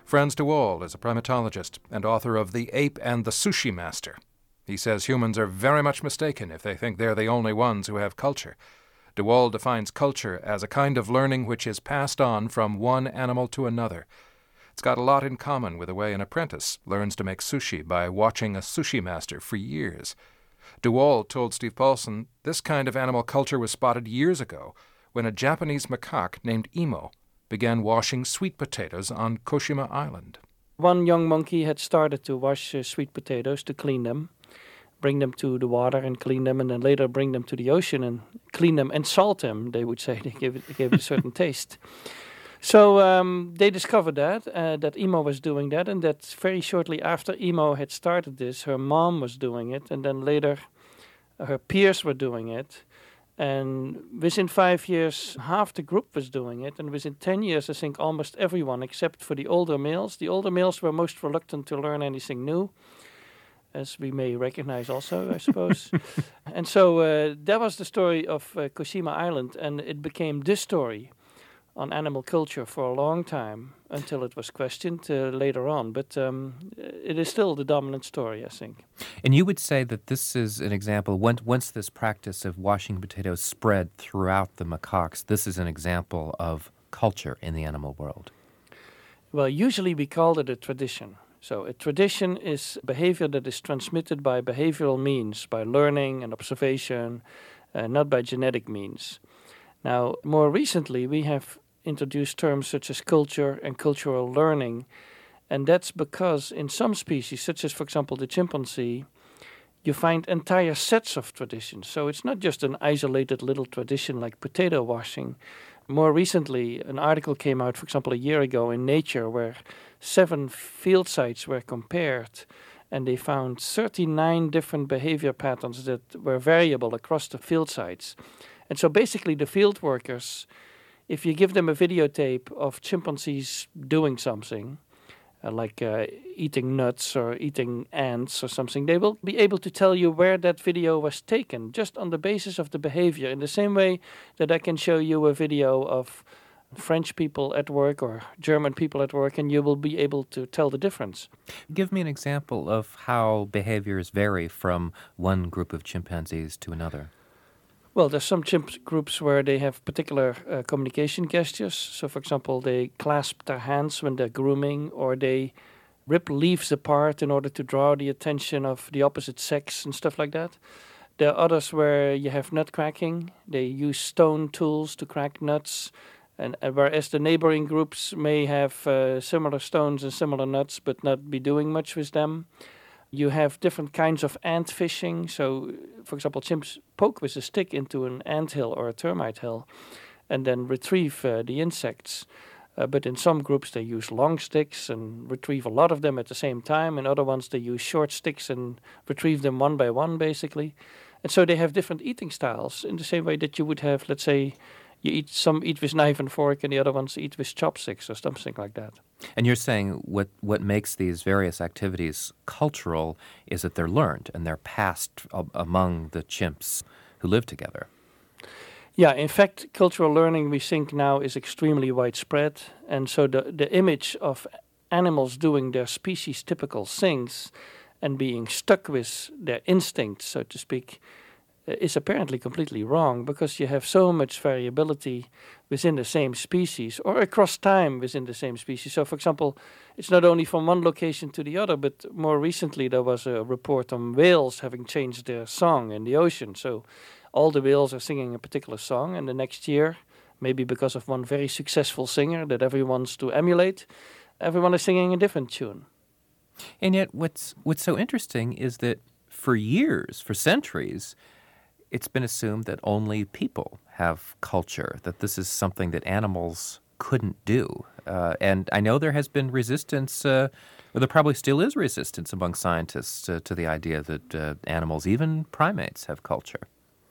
Frans de Waal is a primatologist and author of The Ape and the Sushi Master. He says humans are very much mistaken if they think they're the only ones who have culture. De Waal defines culture as a kind of learning which is passed on from one animal to another. It's got a lot in common with the way an apprentice learns to make sushi by watching a sushi master for years. De Waal told Steve Paulson this kind of animal culture was spotted years ago when a Japanese macaque named Imo began washing sweet potatoes on Koshima Island. One young monkey had started to wash sweet potatoes to clean them, bring them to the water and clean them, and then later bring them to the ocean and clean them and salt them, they would say. They gave it a certain taste. So they discovered that Imo was doing that, and that very shortly after Imo had started this, her mom was doing it, and then later her peers were doing it. And within 5 years, half the group was doing it, and within 10 years, I think almost everyone, except for the older males. The older males were most reluctant to learn anything new, as we may recognize also, I suppose. And so that was the story of Koshima Island, and it became this story on animal culture for a long time until it was questioned later on. But it is still the dominant story, I think. And you would say that this is an example, once this practice of washing potatoes spread throughout the macaques, this is an example of culture in the animal world. Well, usually we call it a tradition. So a tradition is behavior that is transmitted by behavioral means, by learning and observation, not by genetic means. Now, more recently, we have introduced terms such as culture and cultural learning, and that's because in some species, such as, for example, the chimpanzee, you find entire sets of traditions. So it's not just an isolated little tradition like potato washing. More recently, an article came out, for example, a year ago in Nature, where 7 field sites were compared, and they found 39 different behavior patterns that were variable across the field sites. And so basically the field workers, if you give them a videotape of chimpanzees doing something, like eating nuts or eating ants or something, they will be able to tell you where that video was taken, just on the basis of the behavior, in the same way that I can show you a video of French people at work or German people at work, and you will be able to tell the difference. Give me an example of how behaviors vary from one group of chimpanzees to another. Well, there's some chimp groups where they have particular communication gestures. So, for example, they clasp their hands when they're grooming, or they rip leaves apart in order to draw the attention of the opposite sex and stuff like that. There are others where you have nut cracking. They use stone tools to crack nuts. And whereas the neighboring groups may have similar stones and similar nuts, but not be doing much with them. You have different kinds of ant fishing. So, for example, chimps poke with a stick into an ant hill or a termite hill and then retrieve the insects. But in some groups, they use long sticks and retrieve a lot of them at the same time. In other ones, they use short sticks and retrieve them one by one, basically. And so they have different eating styles in the same way that you would have, let's say, some eat with knife and fork and the other ones eat with chopsticks or something like that. And you're saying what makes these various activities cultural is that they're learned and they're passed among the chimps who live together. Yeah, in fact, cultural learning, we think now, is extremely widespread. And so the image of animals doing their species-typical things and being stuck with their instincts, so to speak, is apparently completely wrong, because you have so much variability within the same species or across time within the same species. So, for example, it's not only from one location to the other, but more recently there was a report on whales having changed their song in the ocean. So all the whales are singing a particular song, and the next year, maybe because of one very successful singer that everyone wants to emulate, everyone is singing a different tune. And yet what's so interesting is that for years, for centuries, it's been assumed that only people have culture, that this is something that animals couldn't do. And I know there has been resistance, or there probably still is resistance among scientists to the idea that animals, even primates, have culture.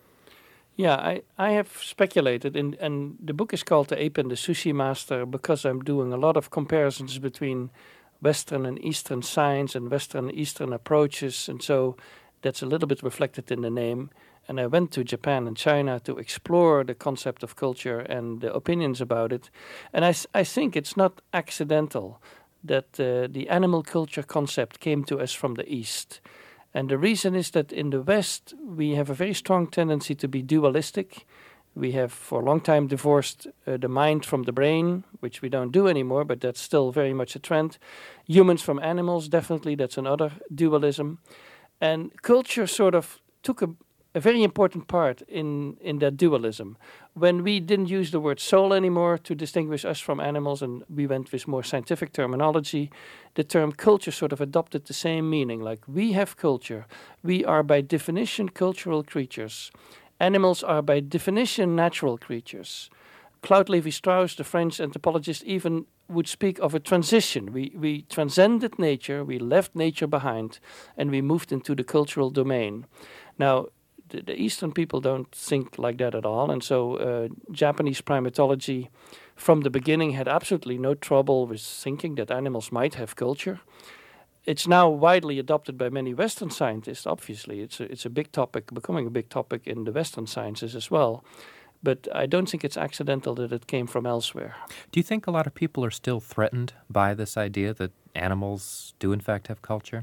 Yeah, I have speculated, and the book is called The Ape and the Sushi Master because I'm doing a lot of comparisons between Western and Eastern science and Western and Eastern approaches, and so that's a little bit reflected in the name. And I went to Japan and China to explore the concept of culture and the opinions about it. And I think it's not accidental that the animal culture concept came to us from the East. And the reason is that in the West, we have a very strong tendency to be dualistic. We have for a long time divorced the mind from the brain, which we don't do anymore, but that's still very much a trend. Humans from animals, definitely, that's another dualism. And culture sort of took a very important part in that dualism. When we didn't use the word soul anymore to distinguish us from animals, and we went with more scientific terminology, the term culture sort of adopted the same meaning. Like, we have culture. We are by definition cultural creatures. Animals are by definition natural creatures. Claude Lévi-Strauss, the French anthropologist, even would speak of a transition. We transcended nature, we left nature behind, and we moved into the cultural domain. Now, the Eastern people don't think like that at all, and so Japanese primatology from the beginning had absolutely no trouble with thinking that animals might have culture. It's now widely adopted by many Western scientists, obviously. It's a big topic, becoming a big topic in the Western sciences as well. But I don't think it's accidental that it came from elsewhere. Do you think a lot of people are still threatened by this idea that animals do in fact have culture?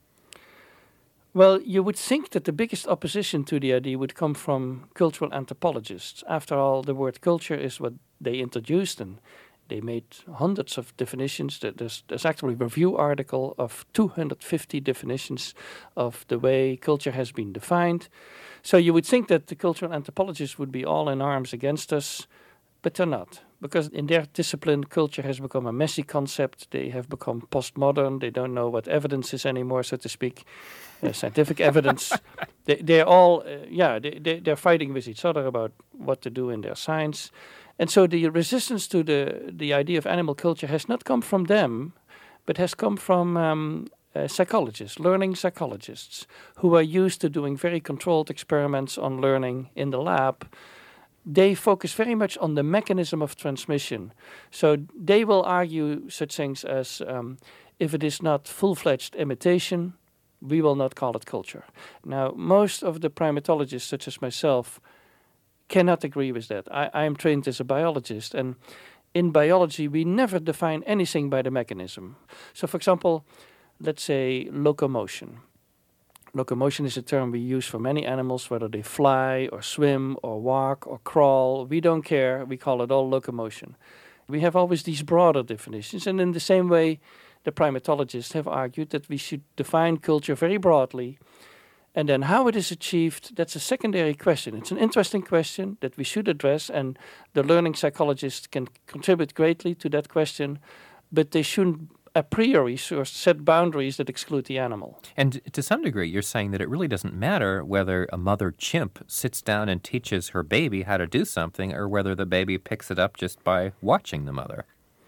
Well, you would think that the biggest opposition to the idea would come from cultural anthropologists. After all, the word culture is what they introduced, and they made hundreds of definitions. There's actually a review article of 250 definitions of the way culture has been defined. So you would think that the cultural anthropologists would be all in arms against us, but they're not. Because in their discipline, culture has become a messy concept. They have become postmodern. They don't know what evidence is anymore, so to speak, scientific evidence. They're all, they're fighting with each other about what to do in their science. And so the resistance to the idea of animal culture has not come from them, but has come from psychologists, learning psychologists, who are used to doing very controlled experiments on learning in the lab. They focus very much on the mechanism of transmission. So they will argue such things as, if it is not full-fledged imitation, we will not call it culture. Now, most of the primatologists, such as myself, cannot agree with that. I am trained as a biologist, and in biology, we never define anything by the mechanism. So, for example, let's say locomotion. Locomotion is a term we use for many animals, whether they fly or swim or walk or crawl. We don't care. We call it all locomotion. We have always these broader definitions, and in the same way, the primatologists have argued that we should define culture very broadly. And then how it is achieved, that's a secondary question. It's an interesting question that we should address, and the learning psychologists can contribute greatly to that question, but they shouldn't a priori sort of set boundaries that exclude the animal. And to some degree, you're saying that it really doesn't matter whether a mother chimp sits down and teaches her baby how to do something or whether the baby picks it up just by watching the mother.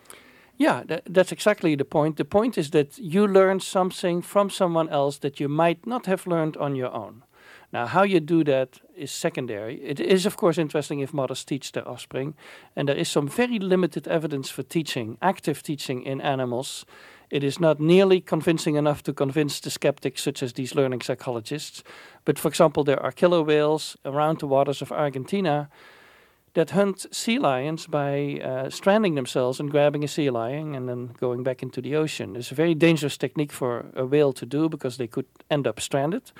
Yeah, that's exactly the point. The point is that you learn something from someone else that you might not have learned on your own. Now, how you do that is secondary. It is, of course, interesting if mothers teach their offspring, and there is some very limited evidence for teaching, active teaching in animals. It is not nearly convincing enough to convince the skeptics, such as these learning psychologists. But, for example, there are killer whales around the waters of Argentina that hunt sea lions by stranding themselves and grabbing a sea lion and then going back into the ocean. It's a very dangerous technique for a whale to do because they could end up stranded.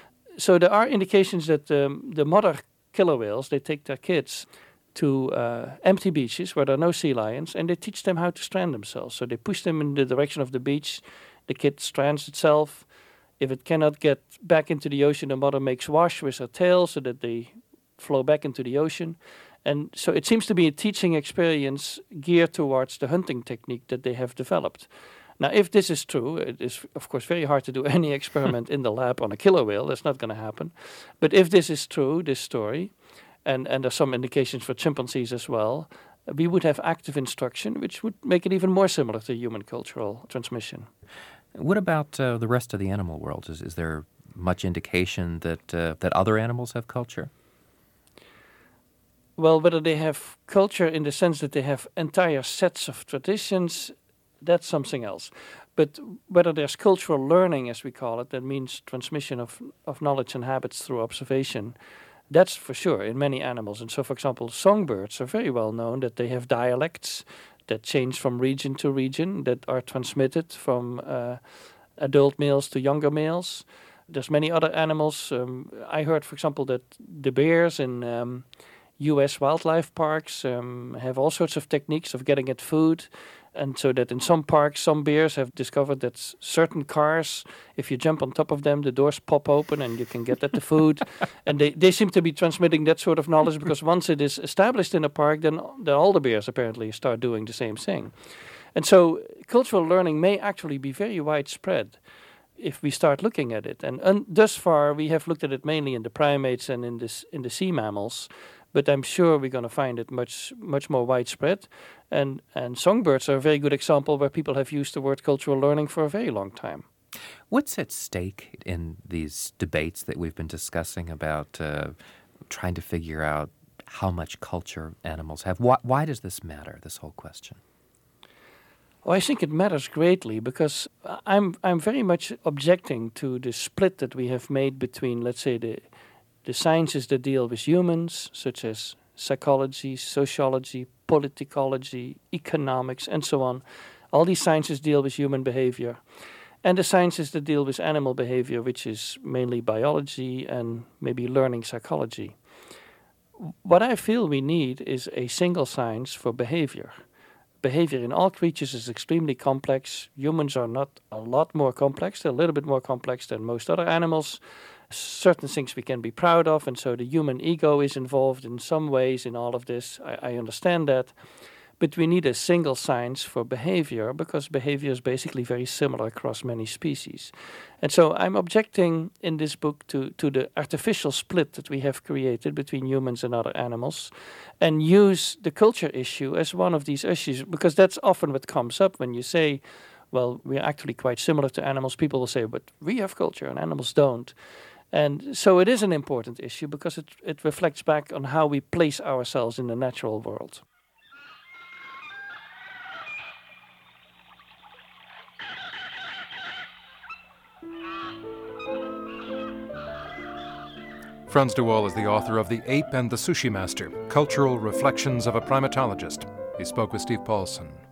So there are indications that the mother killer whales, they take their kids to empty beaches where there are no sea lions, and they teach them how to strand themselves. So they push them in the direction of the beach. The kid strands itself. If it cannot get back into the ocean, the mother makes wash with her tail so that they flow back into the ocean. And so it seems to be a teaching experience geared towards the hunting technique that they have developed. Now, if this is true, it is, of course, very hard to do any experiment in the lab on a killer whale. That's not going to happen. But if this is true, this story, and there's some indications for chimpanzees as well, we would have active instruction, which would make it even more similar to human cultural transmission. What about the rest of the animal world? Is there much indication that other animals have culture? Well, whether they have culture in the sense that they have entire sets of traditions, that's something else. But whether there's cultural learning, as we call it, that means transmission of knowledge and habits through observation, that's for sure in many animals. And so, for example, songbirds are very well known that they have dialects. that change from region to region, that are transmitted from adult males to younger males. There's many other animals. I heard, for example, that the bears in U.S. wildlife parks have all sorts of techniques of getting at food. And so that in some parks, some bears have discovered that certain cars, if you jump on top of them, the doors pop open and you can get at the food. And they seem to be transmitting that sort of knowledge because once it is established in a park, then all the bears apparently start doing the same thing. And so cultural learning may actually be very widespread if we start looking at it. And thus far, we have looked at it mainly in the primates and in the sea mammals. But I'm sure we're going to find it much more widespread. And songbirds are a very good example where people have used the word cultural learning for a very long time. What's at stake in these debates that we've been discussing about trying to figure out how much culture animals have? Why does this matter, this whole question? Well, I think it matters greatly because I'm very much objecting to the split that we have made between, let's say, the sciences that deal with humans, such as psychology, sociology, politicology, economics, and so on. All these sciences deal with human behavior. And the sciences that deal with animal behavior, which is mainly biology and maybe learning psychology. What I feel we need is a single science for behavior. Behavior in all creatures is extremely complex. Humans are not a lot more complex. They're a little bit more complex than most other animals. Certain things we can be proud of, and so the human ego is involved in some ways in all of this. I understand that. But we need a single science for behavior because behavior is basically very similar across many species. And so I'm objecting in this book to the artificial split that we have created between humans and other animals and use the culture issue as one of these issues because that's often what comes up when you say, well, we're actually quite similar to animals. People will say, but we have culture and animals don't. And so it is an important issue because it reflects back on how we place ourselves in the natural world. Frans de Waal is the author of The Ape and the Sushi Master, Cultural Reflections of a Primatologist. He spoke with Steve Paulson.